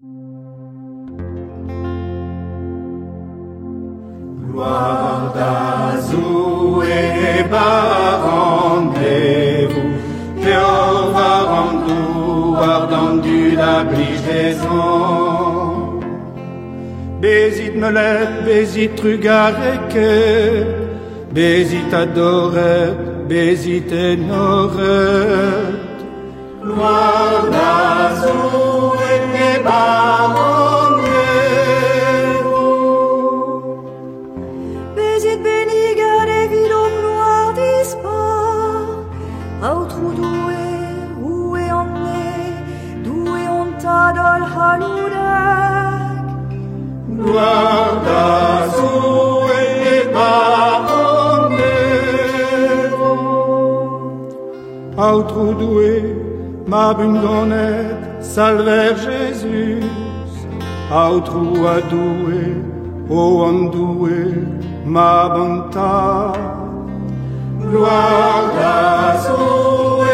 Guardazu e barandez-vous, Piovarandu, ardendu la bligeaison. Bézit melet, bézit trugareke, bézit adoret, bézit enoret. Guardazu e barandez-vous. Bézit benigar e vido gloire dispar, autru doué, roué en nez, doué on tadol haludek. Guardazu e barandez-vous. Autru doué, ma bungonet, salver Jésus. Autru adoué, o andoué, ma bonta. Guardazu e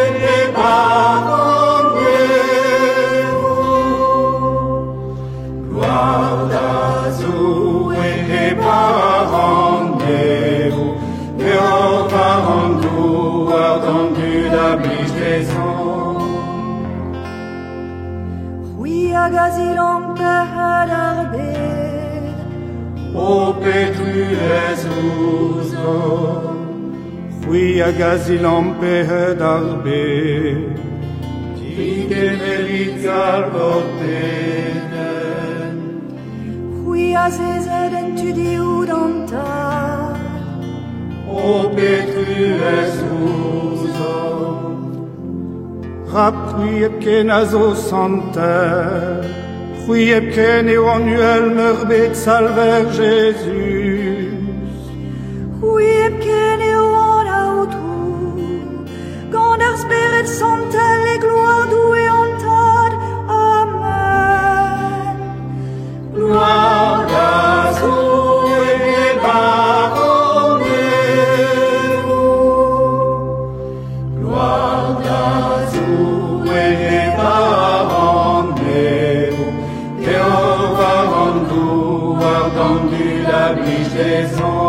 barandez-vous. Guardazu e barandez-vous. Piovarandu, ardendu la bligeaison. Oui, agazilam pehed arbed, O Petru Jesuso, Fui agazilam pehed arbe, Tige verit galbotenen. oui, azezed entudiu danta, O Petru Jesuso, Rap qui epken azo santer, Qui epken eo annuel merbet salver Jésus. oui, epken eo an autru, gant ar spirit santel e gloire doué an tad, amen. Guardazu e barandez-vous. Guardazu e barandez-vous. Piovarandu, ardendu la bligeaison.